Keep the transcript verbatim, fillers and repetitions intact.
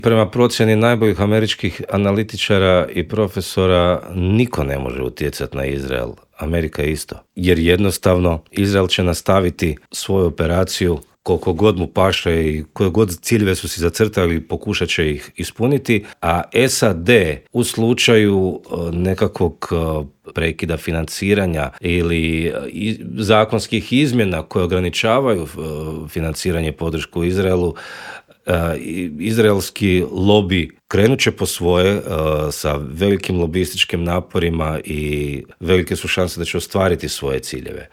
Prema procjeni najboljih američkih analitičara i profesora, niko ne može utjecati na Izrael. Amerika isto. Jer jednostavno Izrael će nastaviti svoju operaciju koliko god mu paše i koje god ciljeve su si zacrtali, pokušat će ih ispuniti, a S A D u slučaju nekakvog prekida financiranja ili zakonskih izmjena koje ograničavaju financiranje i podršku Izraelu, izraelski lobi krenut će po svoje sa velikim lobističkim naporima i velike su šanse da će ostvariti svoje ciljeve.